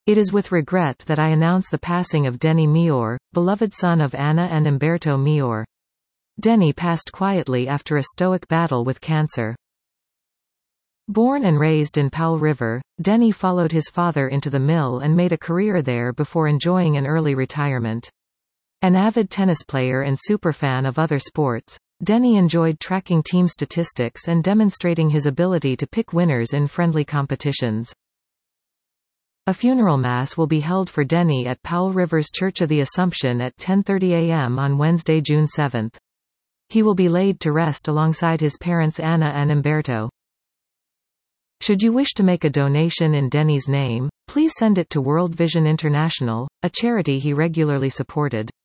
It is with regret that I announce the passing of Denny Mior, beloved son of Anna and Umberto Mior. Denny passed quietly after a stoic battle with cancer. Born and raised in Powell River, Denny followed his father into the mill and made a career there before enjoying an early retirement. An avid tennis player and superfan of other sports, Denny enjoyed tracking team statistics and demonstrating his ability to pick winners in friendly competitions. A funeral mass will be held for Denny at Powell River's Church of the Assumption at 10:30 a.m. on Wednesday, June 7. He will be laid to rest alongside his parents Anna and Umberto. Should you wish to make a donation in Denny's name, please send it to World Vision International, a charity he regularly supported.